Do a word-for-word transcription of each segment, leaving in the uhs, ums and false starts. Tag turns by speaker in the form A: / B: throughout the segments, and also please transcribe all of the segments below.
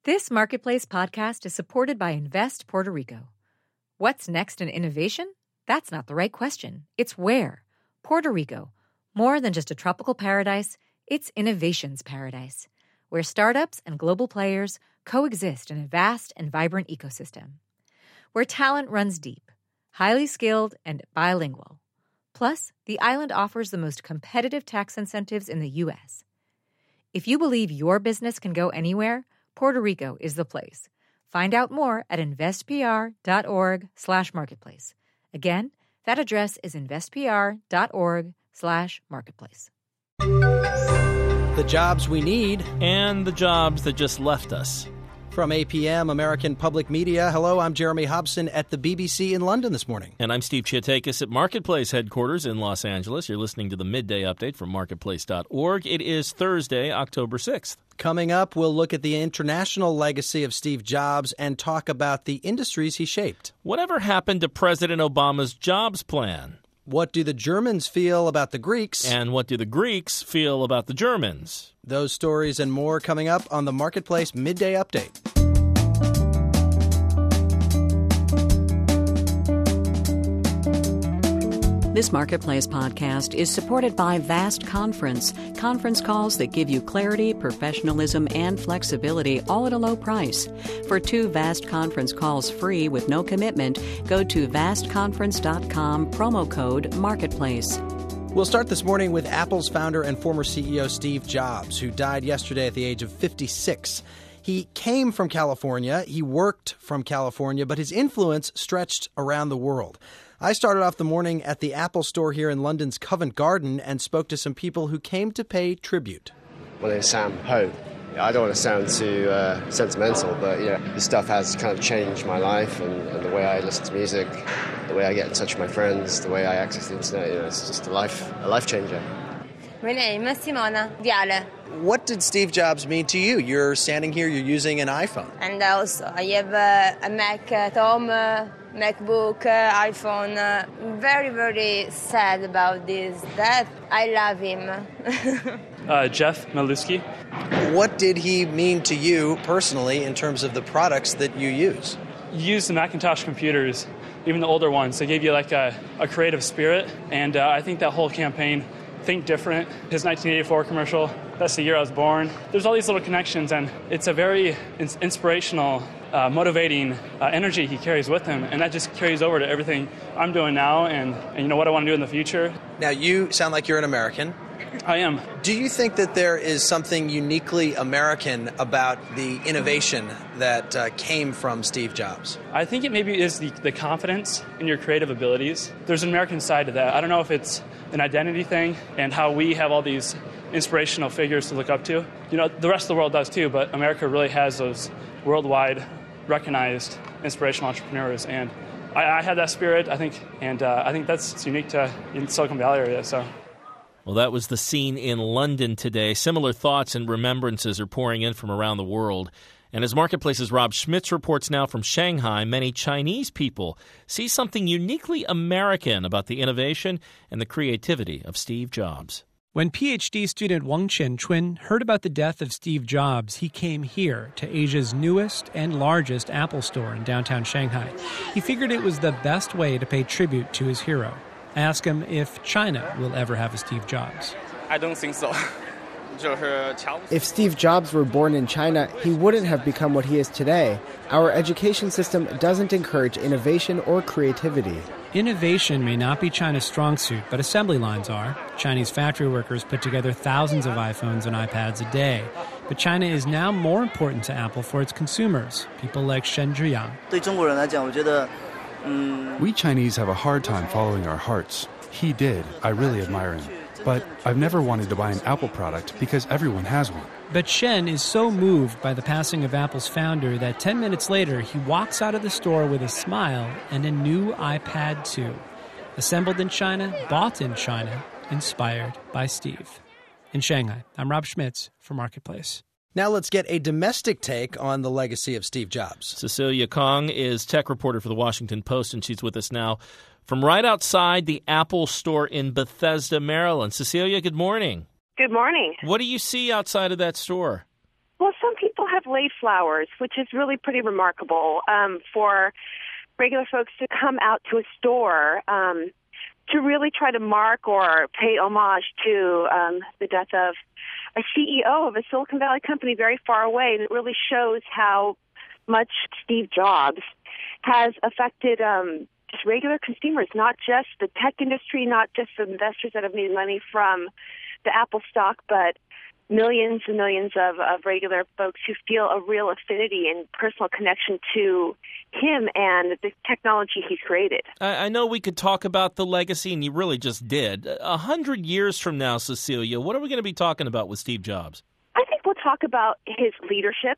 A: This Marketplace podcast is supported by Invest Puerto Rico. What's next in innovation? That's not the right question. It's where. Puerto Rico. More than just a tropical paradise, it's innovation's paradise, where startups and global players coexist in a vast and vibrant ecosystem. Where talent runs deep, highly skilled, and bilingual. Plus, the island offers the most competitive tax incentives in the U S. If you believe your business can go anywhere, Puerto Rico is the place. Find out more at investpr.org slash marketplace. Again, that address is investpr.org slash marketplace.
B: The jobs we need.
C: And the jobs that just left us.
B: From A P M, American Public Media, hello, I'm Jeremy Hobson at the B B C in London this morning.
C: And I'm Steve Chiatakis at Marketplace headquarters in Los Angeles. You're listening to the Midday Update from marketplace dot org. It is Thursday, October sixth.
B: Coming up, we'll look at the international legacy of Steve Jobs and talk about the industries he shaped.
C: Whatever happened to President Obama's jobs plan?
B: What do the Germans feel about the Greeks?
C: And what do the Greeks feel about the Germans?
B: Those stories and more coming up on the Marketplace Midday Update.
D: This Marketplace podcast is supported by Vast Conference, conference calls that give you clarity, professionalism, and flexibility, all at a low price. For two Vast Conference calls free with no commitment, go to vast conference dot com, promo code MARKETPLACE.
B: We'll start this morning with Apple's founder and former C E O Steve Jobs, who died yesterday at the age of fifty-six. He came from California, he worked from California, but his influence stretched around the world. I started off the morning at the Apple store here in London's Covent Garden and spoke to some people who came to pay tribute.
E: My name's Sam Ho. I don't want to sound too uh, sentimental, but you know, this stuff has kind of changed my life and, and the way I listen to music, the way I get in touch with my friends, the way I access the internet. You know, it's just a life, a life changer.
F: My name is Simona Viale.
B: What did Steve Jobs mean to you? You're standing here, you're using an iPhone.
F: And also, I have uh, a Mac at home, uh, MacBook, uh, iPhone. Uh, very, very sad about this death. I love him.
G: uh, Jeff Maluski.
B: What did he mean to you personally in terms of the products that you use?
G: You use the Macintosh computers, even the older ones. They gave you like a, a creative spirit, and uh, I think that whole campaign, Think Different, his nineteen eighty-four commercial, that's the year I was born. There's all these little connections, and it's a very ins- inspirational, uh, motivating uh, energy he carries with him, and that just carries over to everything I'm doing now and, and you know what I want to do in the future.
B: Now, you sound like you're an American.
G: I am.
B: Do you think that there is something uniquely American about the innovation that uh, came from Steve Jobs?
G: I think it maybe is the, the confidence in your creative abilities. There's an American side to that. I don't know if it's an identity thing and how we have all these inspirational figures to look up to. You know, the rest of the world does too, but America really has those worldwide recognized inspirational entrepreneurs, and I, I have that spirit, I think, and uh, I think that's unique to in Silicon Valley area, so...
C: Well, that was the scene in London today. Similar thoughts and remembrances are pouring in from around the world. And as Marketplace's Rob Schmitz reports now from Shanghai, many Chinese people see something uniquely American about the innovation and the creativity of Steve Jobs.
H: When P H D student Wang Qianchun heard about the death of Steve Jobs, he came here to Asia's newest and largest Apple store in downtown Shanghai. He figured it was the best way to pay tribute to his hero. I asked him if China will ever have a Steve Jobs.
I: I don't think so.
J: If Steve Jobs were born in China, he wouldn't have become what he is today. Our education system doesn't encourage innovation or creativity.
H: Innovation may not be China's strong suit, but assembly lines are. Chinese factory workers put together thousands of iPhones and iPads a day. But China is now more important to Apple for its consumers, people like Shen Zhiyang.
K: We Chinese have a hard time following our hearts. He did. I really admire him. But I've never wanted to buy an Apple product because everyone has one.
H: But Shen is so moved by the passing of Apple's founder that ten minutes later, he walks out of the store with a smile and a new iPad two. Assembled in China, bought in China, inspired by Steve. In Shanghai, I'm Rob Schmitz for Marketplace.
B: Now let's get a domestic take on the legacy of Steve Jobs.
C: Cecilia Kong is tech reporter for The Washington Post, and she's with us now from right outside the Apple store in Bethesda, Maryland. Cecilia, good morning.
L: Good morning.
C: What do you see outside of that store?
L: Well, some people
I: have laid flowers, which is really pretty remarkable um, for regular folks to come out to a store um, to really try to mark or pay homage to um, the death of a C E O of a Silicon Valley company very far away. And it really shows how much Steve Jobs has affected um, just regular consumers, not just the tech industry, not just the investors that have made money from the Apple stock, but millions and millions of, of regular folks who feel a real affinity and personal connection to him and the technology he's created.
C: I, I know we could talk about the legacy, and you really just did. A hundred years from now, Cecilia, what are we going to be talking about with Steve Jobs?
I: I think we'll talk about his leadership,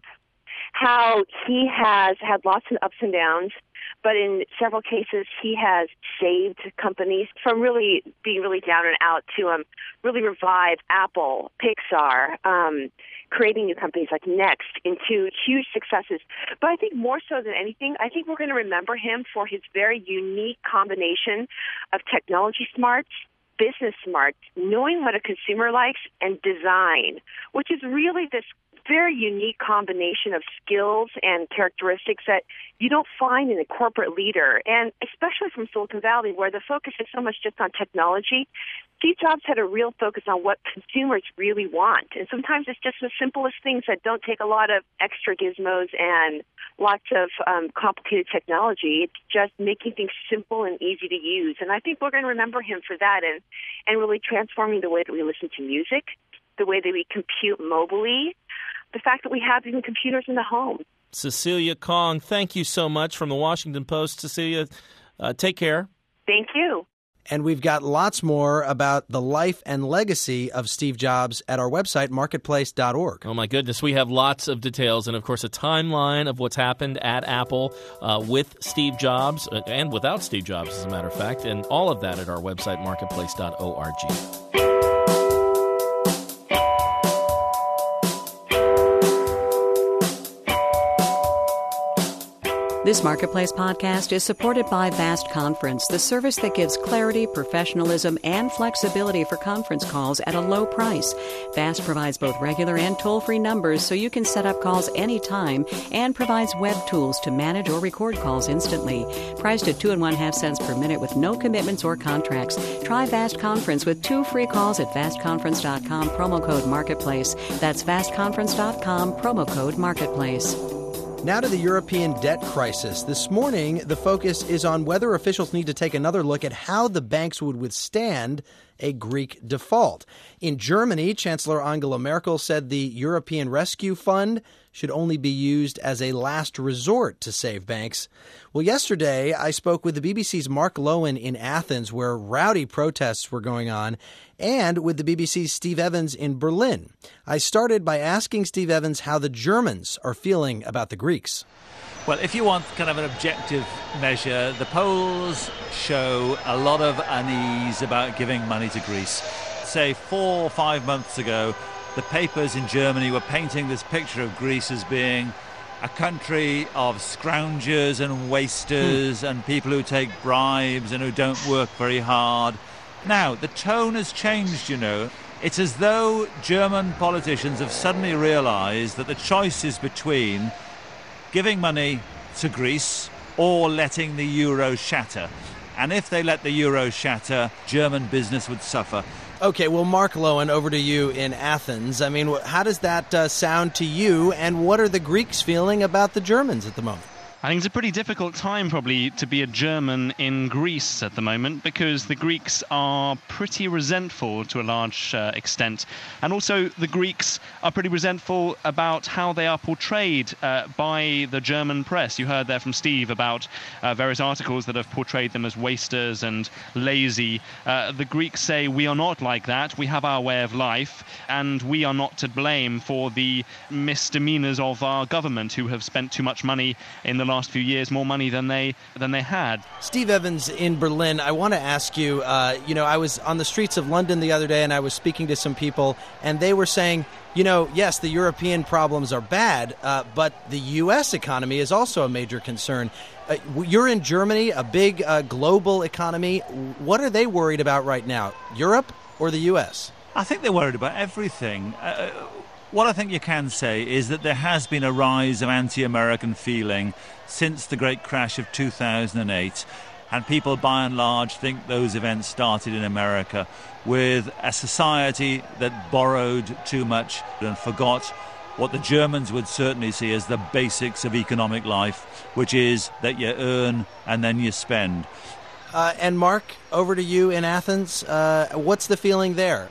I: how he has had lots of ups and downs, but in several cases he has saved companies from really being really down and out to um, really revive Apple, Pixar, um, creating new companies like Next into huge successes. But I think more so than anything, I think we're going to remember him for his very unique combination of technology smarts, business smarts, knowing what a consumer likes, and design, which is really this very unique combination of skills and characteristics that you don't find in a corporate leader, and especially from Silicon Valley, where the focus is so much just on technology. Steve Jobs had a real focus on what consumers really want, and sometimes it's just the simplest things that don't take a lot of extra gizmos and lots of um, complicated technology. It's just making things simple and easy to use, and I think we're going to remember him for that, and, and really transforming the way that we listen to music, the way that we compute mobily, the fact that we have even computers in the home.
C: Cecilia Kong, thank you so much from the Washington Post. Cecilia, uh, take care.
I: Thank you.
B: And we've got lots more about the life and legacy of Steve Jobs at our website, marketplace dot org.
C: Oh, my goodness. We have lots of details and, of course, a timeline of what's happened at Apple uh, with Steve Jobs uh, and without Steve Jobs, as a matter of fact, and all of that at our website, marketplace dot org.
D: This Marketplace podcast is supported by Vast Conference, the service that gives clarity, professionalism, and flexibility for conference calls at a low price. Vast provides both regular and toll-free numbers so you can set up calls anytime, and provides web tools to manage or record calls instantly. Priced at two and one half cents per minute with no commitments or contracts. Try Vast Conference with two free calls at vast conference dot com, promo code Marketplace. That's vast conference dot com, promo code Marketplace.
B: Now to the European debt crisis. This morning, the focus is on whether officials need to take another look at how the banks would withstand a Greek default. In Germany, Chancellor Angela Merkel said the European Rescue Fund should only be used as a last resort to save banks. Well, yesterday, I spoke with the B B C's Mark Lowen in Athens, where rowdy protests were going on, and with the B B C's Steve Evans in Berlin. I started by asking Steve Evans how the Germans are feeling about the Greeks.
L: Well, if you want kind of an objective measure, the polls show a lot of unease about giving money to Greece. Say four or five months ago, the papers in Germany were painting this picture of Greece as being a country of scroungers and wasters hmm. and people who take bribes and who don't work very hard. Now, the tone has changed, you know. It's as though German politicians have suddenly realised that the choice is between giving money to Greece or letting the euro shatter. And if they let the euro shatter, German business would suffer.
B: Okay, well, Mark Lowen, over to you in Athens. I mean, how does that uh, sound to you, and what are the Greeks feeling about the Germans at the moment?
M: I think it's a pretty difficult time probably to be a German in Greece at the moment, because the Greeks are pretty resentful to a large uh, extent. And also the Greeks are pretty resentful about how they are portrayed uh, by the German press. You heard there from Steve about uh, various articles that have portrayed them as wasters and lazy. Uh, the Greeks say we are not like that. We have our way of life, and we are not to blame for the misdemeanors of our government, who have spent too much money in the last few years, more money than they than they had.
B: Steve Evans in Berlin, I want to ask you, uh, you know, I was on the streets of London the other day and I was speaking to some people, and they were saying, you know, yes, the European problems are bad, uh, but the U S economy is also a major concern. Uh, you're in Germany, a big uh, global economy. What are they worried about right now, Europe or the U S?
L: I think they're worried about everything. Uh, What I think you can say is that there has been a rise of anti-American feeling since the great crash of two thousand eight, and people by and large think those events started in America with a society that borrowed too much and forgot what the Germans would certainly see as the basics of economic life, which is that you earn and then you spend.
B: Uh, and Mark, over to you in Athens. Uh, what's the feeling there?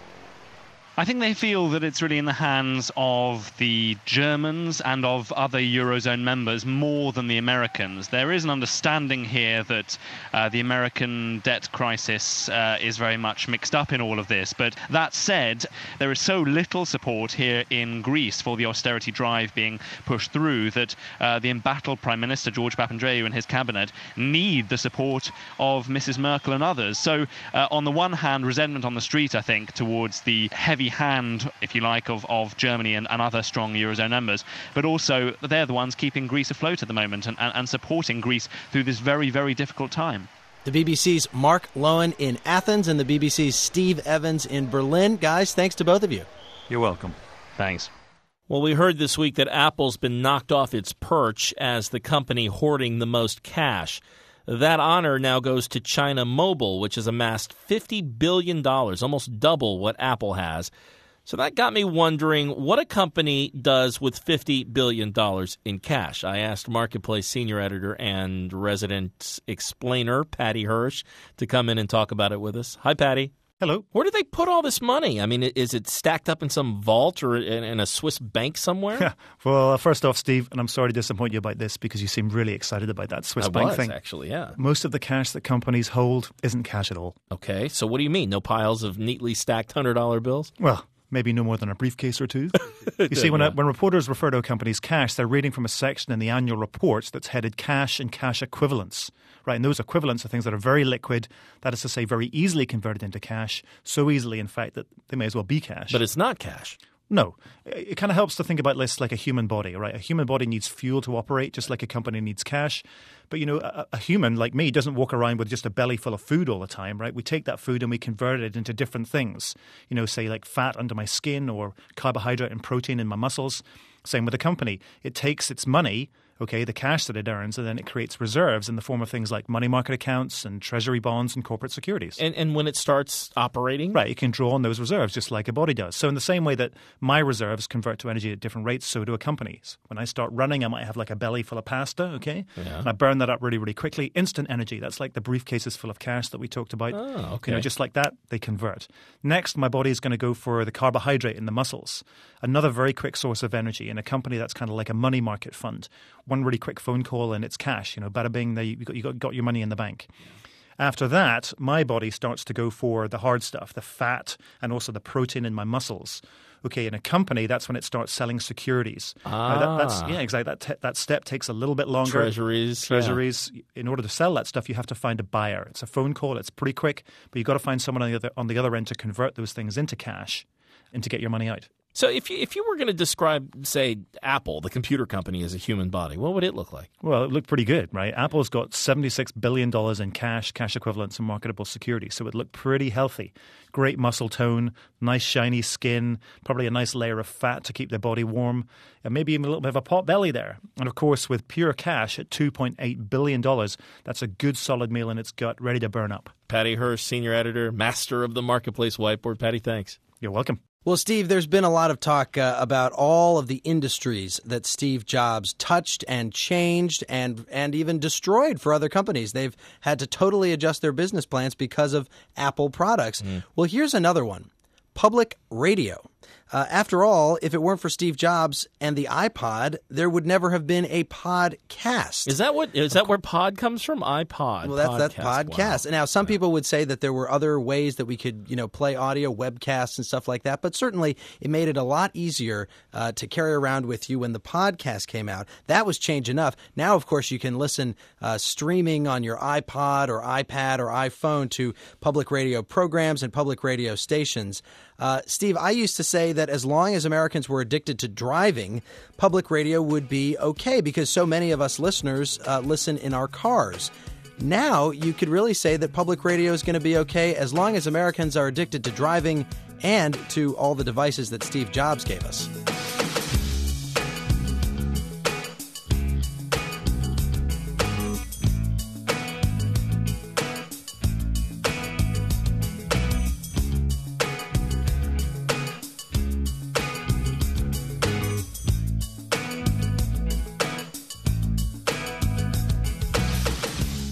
M: I think they feel that it's really in the hands of the Germans and of other Eurozone members more than the Americans. There is an understanding here that uh, the American debt crisis uh, is very much mixed up in all of this. But that said, there is so little support here in Greece for the austerity drive being pushed through that uh, the embattled Prime Minister George Papandreou and his cabinet need the support of Missus Merkel and others. So uh, on the one hand, resentment on the street, I think, towards the heavy hand, if you like, of, of Germany and, and other strong Eurozone members, but also they're the ones keeping Greece afloat at the moment and, and, and supporting Greece through this very, very difficult time.
B: The B B C's Mark Lowen in Athens and the B B C's Steve Evans in Berlin. Guys, thanks to both of you.
L: You're welcome.
C: Thanks. Well, we heard this week that Apple's been knocked off its perch as the company hoarding the most cash. That honor now goes to China Mobile, which has amassed fifty billion dollars, almost double what Apple has. So that got me wondering what a company does with fifty billion dollars in cash. I asked Marketplace senior editor and resident explainer Patty Hirsch to come in and talk about it with us. Hi, Patty.
N: Hello.
C: Where do they put all this money? I mean, is it stacked up in some vault or in, in a Swiss bank somewhere?
N: Yeah. Well, uh, first off, Steve, and I'm sorry to disappoint you about this because you seem really excited about that Swiss
C: I
N: bank
C: was,
N: thing.
C: actually, yeah.
N: Most of the cash that companies hold isn't cash at all.
C: Okay, so what do you mean? No piles of neatly stacked one hundred dollar bills?
N: Well, maybe no more than a briefcase or two. You see, when,
C: yeah.
N: a, when reporters refer to a company's cash, they're reading from a section in the annual reports that's headed cash and cash equivalents. Right, and those equivalents are things that are very liquid, that is to say very easily converted into cash, so easily, in fact, that they may as well be cash.
C: But it's not cash.
N: No. It kind of helps to think about this like a human body, right? A human body needs fuel to operate, just like a company needs cash. But, you know, a, a human like me doesn't walk around with just a belly full of food all the time, right? We take that food and we convert it into different things. You know, say like fat under my skin or carbohydrate and protein in my muscles. Same with a company. It takes its money, okay, the cash that it earns, and then it creates reserves in the form of things like money market accounts and treasury bonds and corporate securities.
C: And, and when it starts operating?
N: Right, it can draw on those reserves just like a body does. So in the same way that my reserves convert to energy at different rates, so do a company's. When I start running, I might have like a belly full of pasta, okay?
C: Yeah.
N: And I burn that up really, really quickly. Instant energy, that's like the briefcases full of cash that we talked about.
C: Oh, okay.
N: You know, just like that, they convert. Next, my body is going to go for the carbohydrate in the muscles. Another very quick source of energy in a company that's kind of like a money market fund. One really quick phone call and it's cash. You know, bada bing, there you got, you got, got your money in the bank. After that, my body starts to go for the hard stuff, the fat and also the protein in my muscles. Okay, in a company, that's when it starts selling securities.
C: Ah.
N: Now that, that's, yeah, exactly. That, te- that step takes a little bit longer.
C: Treasuries.
N: Treasuries. Yeah. In order to sell that stuff, you have to find a buyer. It's a phone call. It's pretty quick, but you've got to find someone on the other, on the other end to convert those things into cash and to get your money out.
C: So if you, if you were going to describe, say, Apple, the computer company, as a human body, what would it look like?
N: Well, it looked pretty good, right? Apple's got seventy-six billion dollars in cash, cash equivalents, and marketable securities. So it looked pretty healthy. Great muscle tone, nice shiny skin, probably a nice layer of fat to keep their body warm, and maybe even a little bit of a pot belly there. And of course, with pure cash at two point eight billion dollars, that's a good solid meal in its gut, ready to burn up.
C: Patty Hirsch, senior editor, master of the Marketplace Whiteboard. Patty, thanks.
N: You're welcome.
B: Well, Steve, there's been a lot of talk uh, about all of the industries that Steve Jobs touched and changed and and even destroyed for other companies. They've had to totally adjust their business plans because of Apple products. Mm. Well, here's another one. Public radio. Uh, after all, if it weren't for Steve Jobs and the iPod, there would never have been a podcast.
C: Is that what is that where pod comes from? iPod.
B: Well, that's
C: podcast.
B: that podcast.
C: Wow.
B: Now, some
C: yeah.
B: people would say that there were other ways that we could, you know, play audio, webcasts and stuff like that. But certainly, it made it a lot easier uh, to carry around with you when the podcast came out. That was change enough. Now, of course, you can listen uh, streaming on your iPod or iPad or iPhone to public radio programs and public radio stations. Uh, Steve, I used to say that as long as Americans were addicted to driving, public radio would be okay because so many of us listeners uh, listen in our cars. Now you could really say that public radio is going to be okay as long as Americans are addicted to driving and to all the devices that Steve Jobs gave us.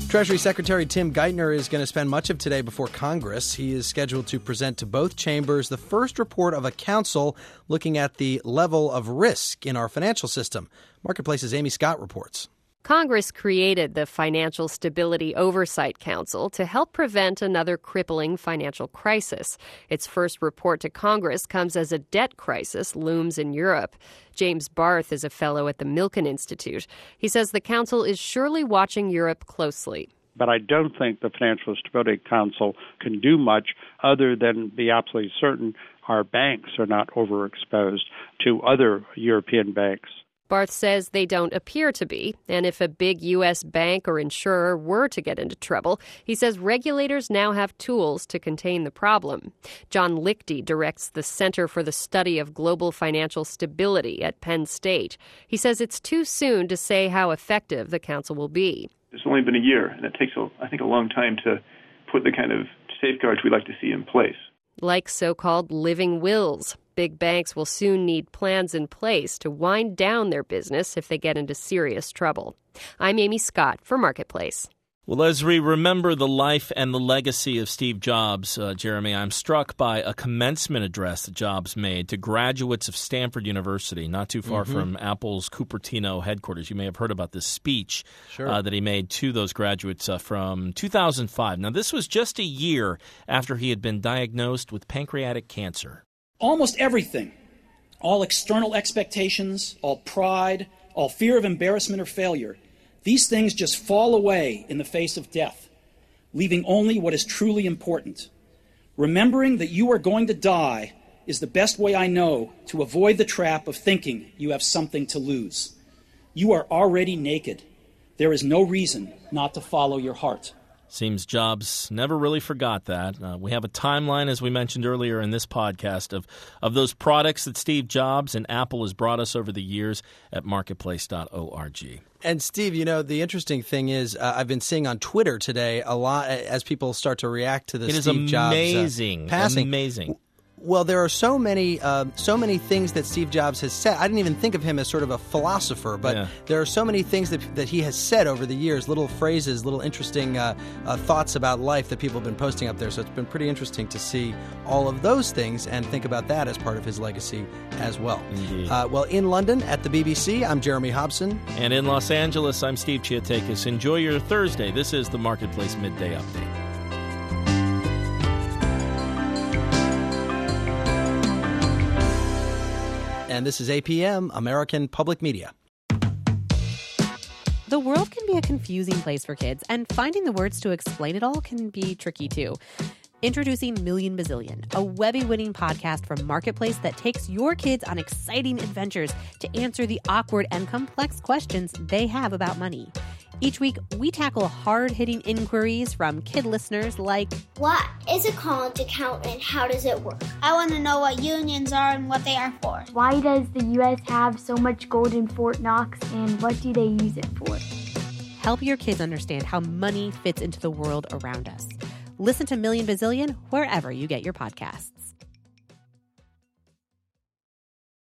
B: Treasury Secretary Tim Geithner is going to spend much of today before Congress. He is scheduled to present to both chambers the first report of a council looking at the level of risk in our financial system. Marketplace's Amy Scott reports.
O: Congress created the Financial Stability Oversight Council to help prevent another crippling financial crisis. Its first report to Congress comes as a debt crisis looms in Europe. James Barth is a fellow at the Milken Institute. He says the council is surely watching Europe closely.
P: But I don't think the Financial Stability Council can do much other than be absolutely certain our banks are not overexposed to other European banks.
O: Barth says they don't appear to be, and if a big U S bank or insurer were to get into trouble, he says regulators now have tools to contain the problem. John Lichty directs the Center for the Study of Global Financial Stability at Penn State. He says it's too soon to say how effective the council will be.
Q: It's only been a year, and it takes, I think, a long time to put the kind of safeguards we'd like to see in place.
O: Like so-called living wills. Big banks will soon need plans in place to wind down their business if they get into serious trouble. I'm Amy Scott for Marketplace.
C: Well, as we remember the life and the legacy of Steve Jobs, uh, Jeremy, I'm struck by a commencement address that Jobs made to graduates of Stanford University, not too far mm-hmm. from Apple's Cupertino headquarters. You may have heard about this speech
B: sure.
C: uh, that he made to those graduates uh, from two thousand five. Now, this was just a year after he had been diagnosed with pancreatic cancer.
R: Almost everything, all external expectations, all pride, all fear of embarrassment or failure, these things just fall away in the face of death, leaving only what is truly important. Remembering that you are going to die is the best way I know to avoid the trap of thinking you have something to lose. You are already naked. There is no reason not to follow your heart.
C: Seems Jobs never really forgot that. Uh, we have a timeline, as we mentioned earlier in this podcast, of, of those products that Steve Jobs and Apple has brought us over the years at marketplace dot org.
B: And Steve, you know, the interesting thing is uh, I've been seeing on Twitter today a lot as people start to react to the
C: it
B: Steve Jobs
C: amazing,
B: uh, passing.
C: Amazing.
B: Well, there are so many, uh, so many things that Steve Jobs has said. I didn't even think of him as sort of a philosopher, but
C: yeah.
B: there are so many things that that he has said over the years, little phrases, little interesting uh, uh, thoughts about life that people have been posting up there. So it's been pretty interesting to see all of those things and think about that as part of his legacy as well. Uh, well, in London at the B B C, I'm Jeremy Hobson.
C: And in Los Angeles, I'm Steve Chiatakis. Enjoy your Thursday. This is the Marketplace Midday Update.
B: And this is A P M, American Public Media.
S: The world can be a confusing place for kids, and finding the words to explain it all can be tricky too. Introducing Million Bazillion, a Webby-winning podcast from Marketplace that takes your kids on exciting adventures to answer the awkward and complex questions they have about money. Each week, we tackle hard-hitting inquiries from kid listeners like,
T: what is a college account and how does it work? I want to know what unions are and what they are for.
U: Why does the U S have so much gold in Fort Knox and what do they use it for?
S: Help your kids understand how money fits into the world around us. Listen to Million Bazillion wherever you get your podcasts.